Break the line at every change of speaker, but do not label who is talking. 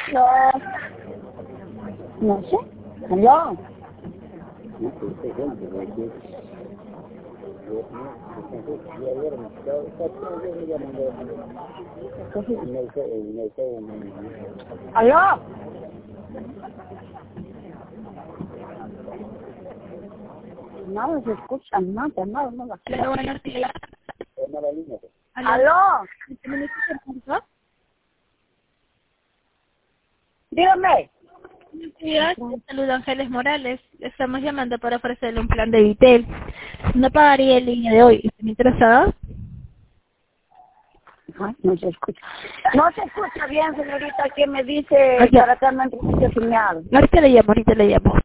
No, no sé. ¿Aló? ¿Aló? No se escucha nada, nada.
Hola, buenos días.
¿Aló?
¿Me escucha, por favor?
Dígame.
Buenos días, te saludo Ángeles Morales. Estamos llamando para ofrecerle un plan de Vitel. No pagaría el día de hoy. ¿Está interesada?
Ay, no se escucha. No se escucha bien, señorita, que me dice
Oye.
para acá no entra mucha señal.
Ahorita le llamo.